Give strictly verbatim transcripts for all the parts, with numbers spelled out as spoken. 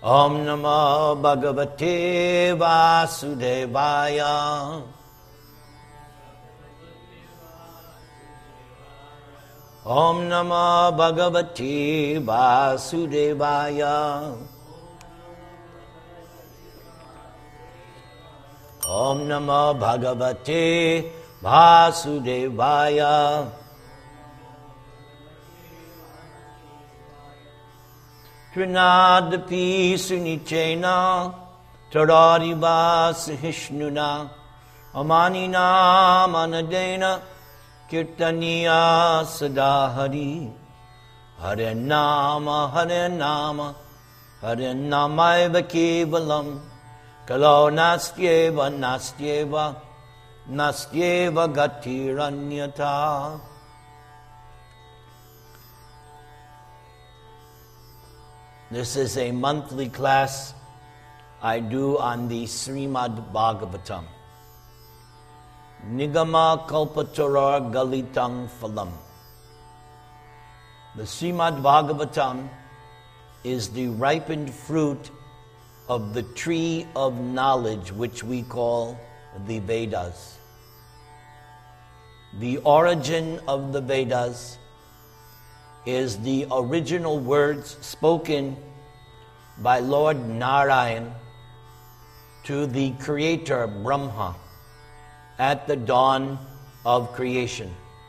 Om Namo Bhagavate Vasudevaya. Om Namo Bhagavate Vasudevaya. Om Namo Bhagavate Vasudevaya. Trinadapi Sunichena Taradiva Sahishnuna Amanina Manadena Kirtaniya Sadahari Hare Nama Hare Nama Hare Namaiva Kevalam Kalo Nastyeva Nastyeva Nastyeva Gatiranyata. This is a monthly class I do on the Srimad Bhagavatam. Nigama Kalpataror Galitang Phalam. The Srimad Bhagavatam is the ripened fruit of the tree of knowledge which we call the Vedas. The origin of the Vedas is the original words spoken by Lord Narayan to the creator Brahma at the dawn of creation.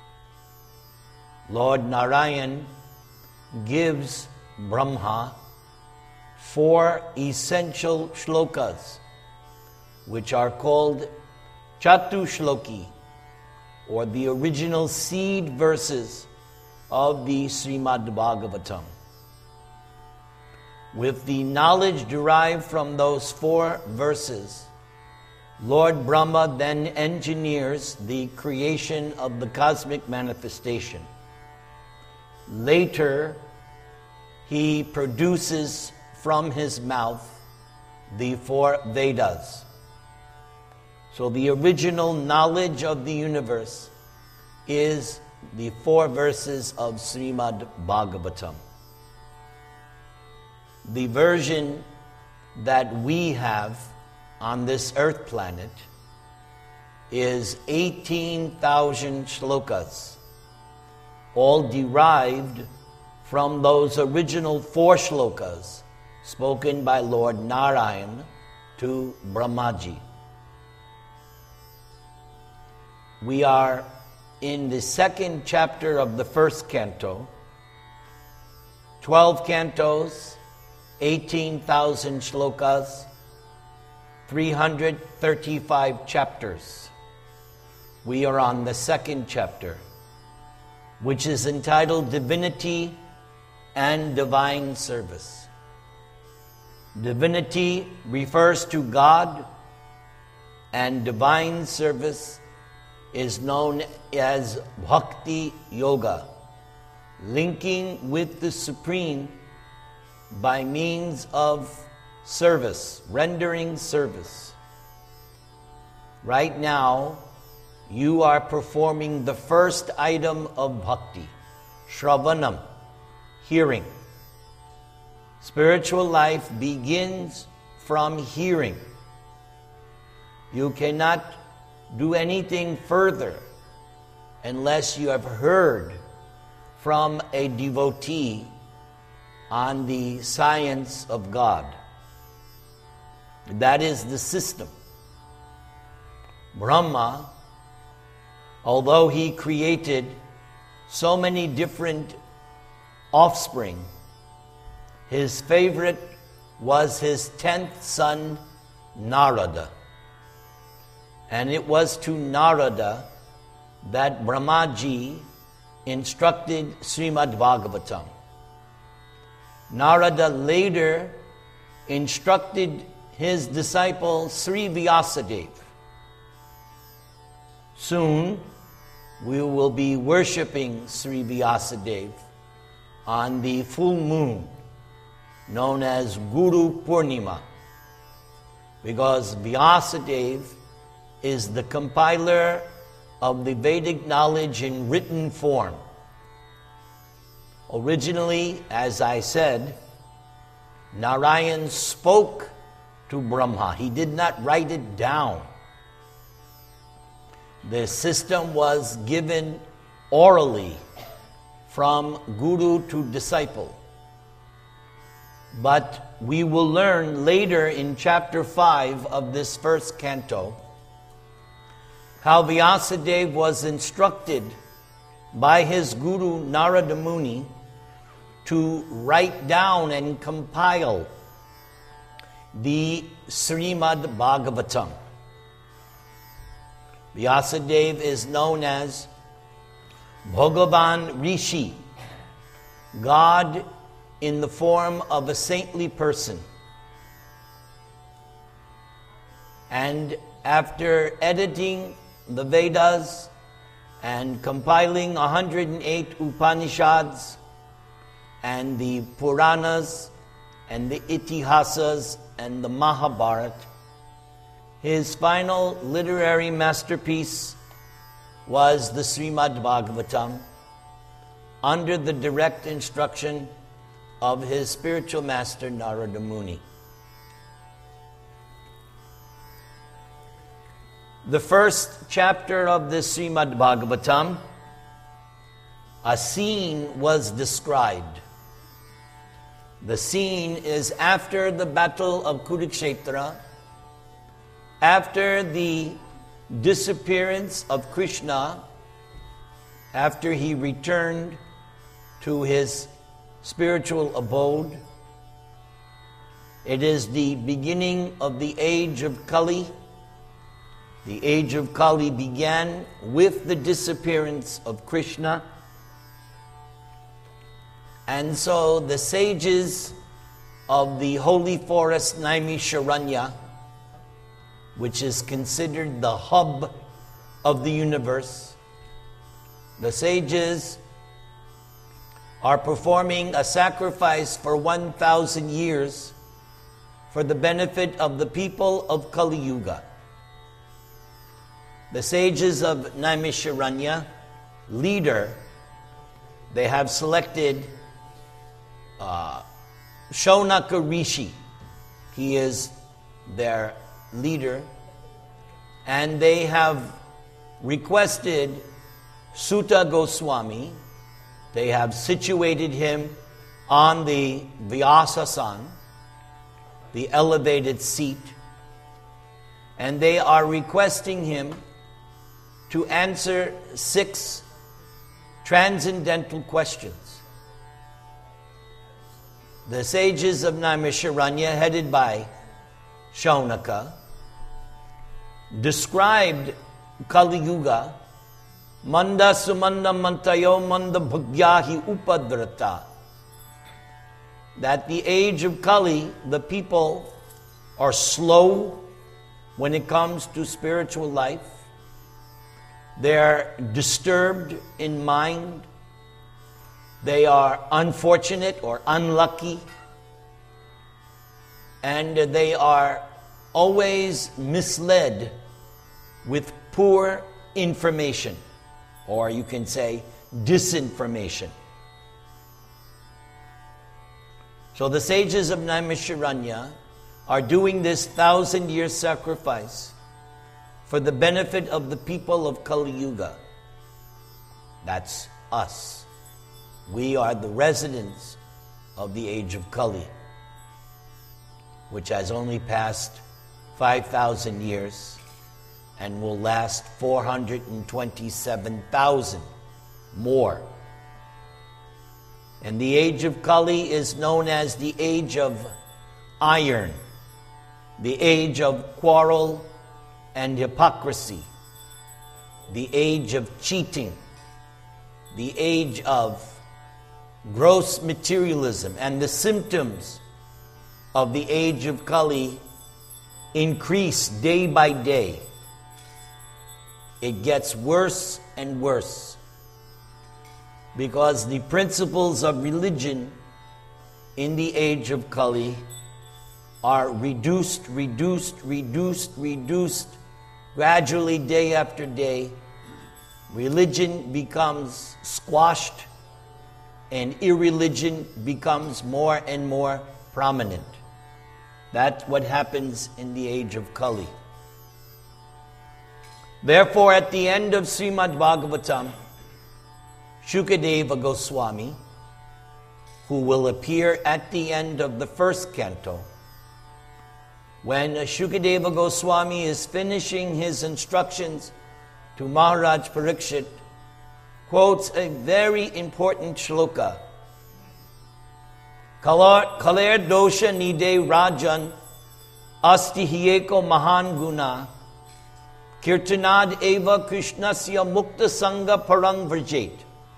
Lord Narayan gives Brahma four essential shlokas, which are called Chatushloki, or the original seed verses of the Srimad Bhagavatam. With the knowledge derived from those four verses, Lord Brahma then engineers the creation of the cosmic manifestation. Later, he produces from his mouth the four Vedas. So the original knowledge of the universe is the four verses of Srimad Bhagavatam. The version that we have on this earth planet is eighteen thousand shlokas, all derived from those original four shlokas spoken by Lord Narayan to Brahmaji. We are in the second chapter of the first canto, twelve cantos, eighteen thousand shlokas, three hundred thirty-five chapters. We are on the second chapter, which is entitled Divinity and Divine Service. Divinity refers to God, and divine service is known as Bhakti Yoga, linking with the Supreme by means of service, rendering service. Right now, you are performing the first item of bhakti, Shravanam, hearing. Spiritual life begins from hearing. You cannot do anything further unless you have heard from a devotee on the science of God. That is the system. Brahma, although he created so many different offspring, his favorite was his tenth son, Narada. And it was to Narada that Brahmaji instructed Srimad Bhagavatam. Narada later instructed his disciple Sri Vyasadeva. Soon we will be worshipping Sri Vyasadeva on the full moon, known as Guru Purnima, because Vyasadeva is the compiler of the Vedic knowledge in written form. Originally, as I said, Narayan spoke to Brahma. He did not write it down. The system was given orally from guru to disciple. But we will learn later in chapter five of this first canto how Vyasadeva was instructed by his guru Narada Muni to write down and compile the Srimad Bhagavatam. Vyasadeva is known as Bhagavan Rishi, God in the form of a saintly person. And after editing the Vedas and compiling one hundred eight Upanishads and the Puranas and the Itihasas and the Mahabharata, his final literary masterpiece was the Srimad Bhagavatam, under the direct instruction of his spiritual master Narada Muni. The first chapter of the Srimad Bhagavatam, a scene was described. The scene is after the battle of Kurukshetra, after the disappearance of Krishna, after he returned to his spiritual abode. It is the beginning of the age of Kali. The age of Kali began with the disappearance of Krishna. And so the sages of the holy forest Naimisharanya, which is considered the hub of the universe, the sages are performing a sacrifice for one thousand years for the benefit of the people of Kali Yuga. The sages of Naimisharanya, leader, they have selected uh, Shaunaka Rishi. He is their leader. And they have requested Sutta Goswami. They have situated him on the Vyasasan, the elevated seat, and they are requesting him to answer six transcendental questions. The sages of Naimisharanya, headed by Shaunaka, described Kali Yuga, Manda sumanda mantayo manda bhagyahi upadrata. That the age of Kali, the people are slow when it comes to spiritual life. They are disturbed in mind. They are unfortunate or unlucky. And they are always misled with poor information. Or you can say disinformation. So the sages of Naimisharanya are doing this thousand-year sacrifice for the benefit of the people of Kali Yuga. That's us. We are the residents of the age of Kali, which has only passed five thousand years and will last four hundred twenty-seven thousand more. And the age of Kali is known as the age of iron, the age of quarrel and hypocrisy, the age of cheating, the age of gross materialism. And the symptoms of the age of Kali increase day by day. It gets worse and worse because the principles of religion in the age of Kali are reduced, reduced, reduced, reduced, gradually day after day. Religion becomes squashed and irreligion becomes more and more prominent. That's what happens in the age of Kali. Therefore, at the end of Srimad Bhagavatam, Shukadeva Goswami, who will appear at the end of the first canto, when Shukadeva Goswami is finishing his instructions to Maharaj Parikshit, quotes a very important shloka. Kaler dosha nide rajan asti hiyeko mahan guna kirtanad eva krishnasya mukta sangha parang vrjet.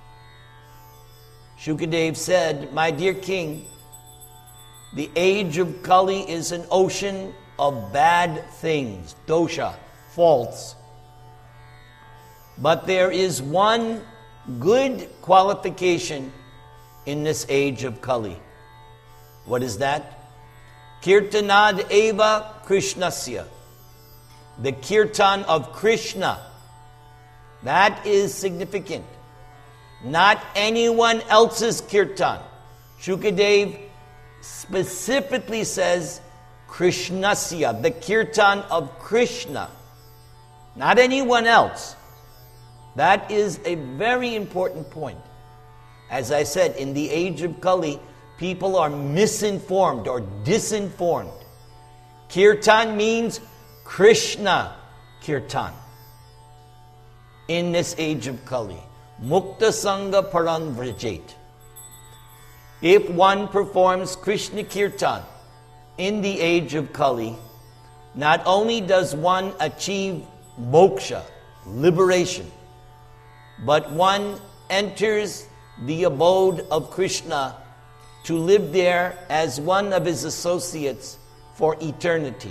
Shukadev said, my dear king, the age of Kali is an ocean of bad things, dosha, faults. But there is one good qualification in this age of Kali. What is that? Kirtanad eva krishnasya. The kirtan of Krishna. That is significant. Not anyone else's kirtan. Shukadev specifically says Krishnasya, the kirtan of Krishna. Not anyone else. That is a very important point. As I said, in the age of Kali, people are misinformed or disinformed. Kirtan means Krishna Kirtan. In this age of Kali. Mukta Sangha Parang Vrajet. If one performs Krishna Kirtan in the age of Kali, not only does one achieve moksha, liberation, but one enters the abode of Krishna to live there as one of his associates for eternity.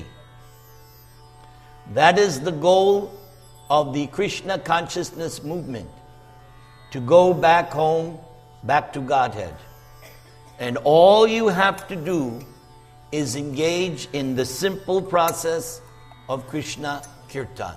That is the goal of the Krishna consciousness movement, to go back home, back to Godhead. And all you have to do is engage in the simple process of Krishna Kirtan.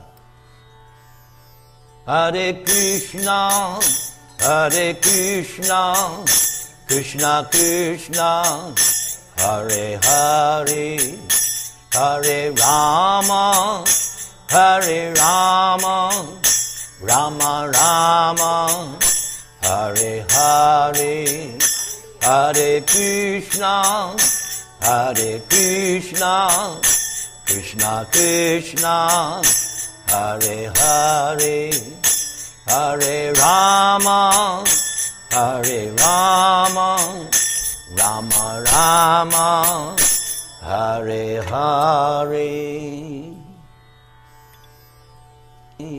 Hare Krishna, Hare Krishna, Krishna Krishna, Hare Hare, Hare Rama, Hare Rama, Rama Rama, Hare Hare, Hare Krishna, Hare Krishna, Krishna Krishna, Hare Hare, Hare Rama, Hare Rama, Rama Rama, Hare Hare.